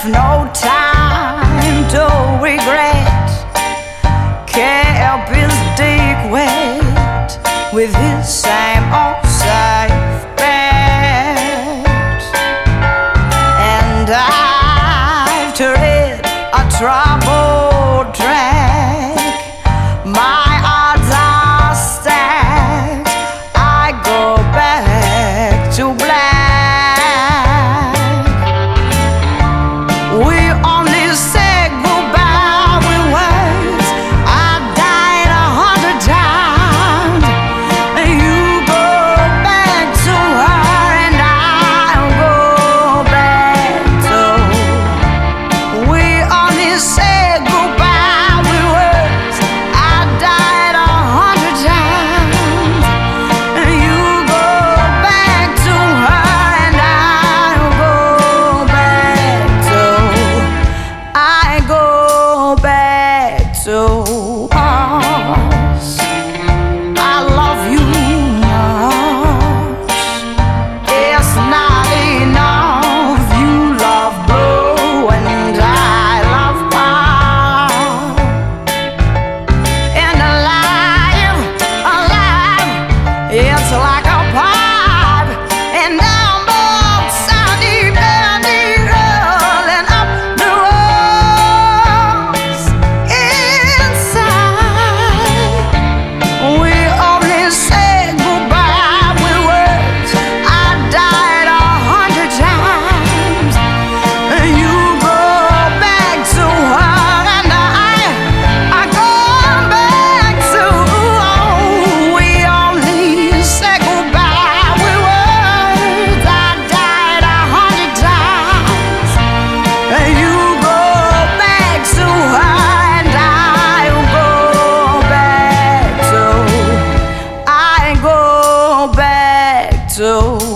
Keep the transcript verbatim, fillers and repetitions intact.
no time to regret. Kept his dick wet with his same old safe bet, and I've tread a troubled track. My odds are stacked. I go back to black. We only said goodbye with words. I died a hundred times. You go back to her and I'll go back to. We only said goodbye with words. I died a hundred times. You go back to her and I'll go back to. I go back to us. I love you much. It's not enough. You love blue and I love pop. And alive, alive, it's like a pipe. And now I'm upside deep and deep, rolling up the walls inside. We only said goodbye with words. I died a hundred times. You go back to her and I, I go back to. Oh, we only said goodbye with words. I died a hundred times. You go back to her and I'll go back to. I go back to.